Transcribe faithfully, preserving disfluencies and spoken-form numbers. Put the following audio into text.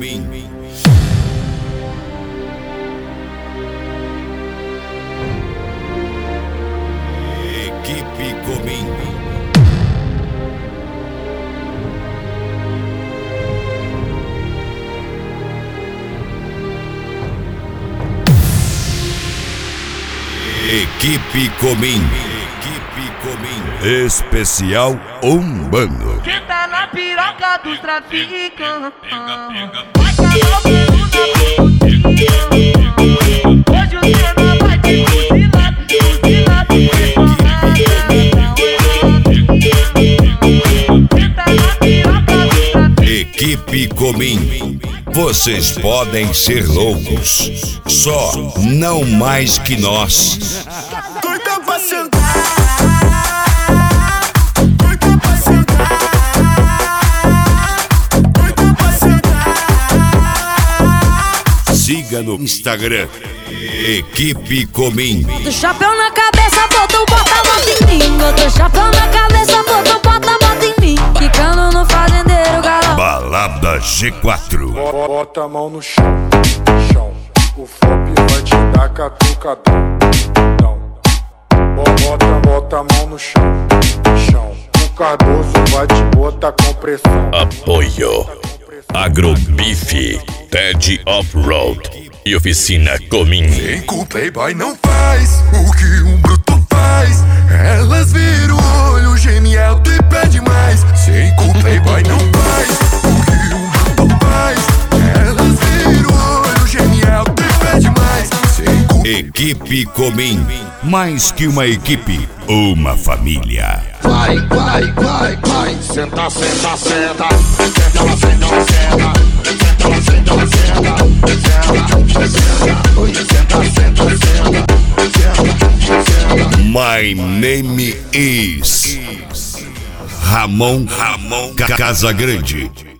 Equipe Comim. Equipe Comim. Equipe Comim. Especial Umbando. Quem tá na piroca dos traficantes? Hoje o cena vai te fuzilar, fuzilar. Quem tá na piroca dos traficantes? Equipe Comim. Vocês podem ser loucos, só não mais que nós. Doida pra sentar, doida pra sentar, doida pra sentar. Siga no Instagram, Equipe Comim. Do chapéu na cabeça, botou, bota, bota em mim. Botou chapéu na cabeça, botou, bota, bota em mim. Quicando no fazendeiro, galão. Balada G quatro. Bota a mão no chão, chão. O Fop vai te dar catucadão. Bota, bota a mão no chão, chão. O Cardoso vai te botar com pressão. Apoio Agrobife, Ted Off-Road e Oficina Comim. Vem com o Playboy não faz o que um bruto faz. Elas viram o olho, geme alto e pede mais. Sem com o Playboy não faz o que um bruto faz. Elas viram o olho, geme alto e pede mais. Sem com... Equipe Comim. Mais que uma equipe, uma família. Vai, vai, vai, vai. Senta, senta, senta. Senta, ela senta, ela senta. Senta, ela senta, ela senta. Senta, senta. Oi, senta, senta, senta. Senta. My name is Ramon Ramon Casagrande.